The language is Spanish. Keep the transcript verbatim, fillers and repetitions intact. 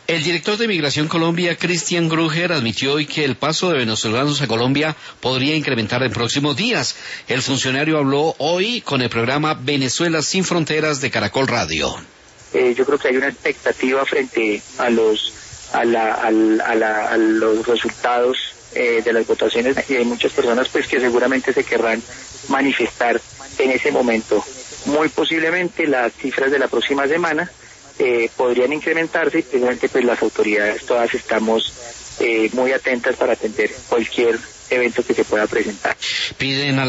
El director de Migración Colombia, Christian Gruger, admitió hoy que el paso de venezolanos a Colombia podría incrementar en próximos días. El funcionario habló hoy con el programa Venezuela sin Fronteras de Caracol Radio. Eh, yo creo que hay una expectativa frente a los a, la, a, la, a, la, a los resultados eh, de las votaciones, y hay muchas personas pues que seguramente se querrán manifestar en ese momento. Muy posiblemente las cifras de la próxima semana Eh, podrían incrementarse y precisamente pues las autoridades todas estamos eh, muy atentas para atender cualquier evento que se pueda presentar. Piden a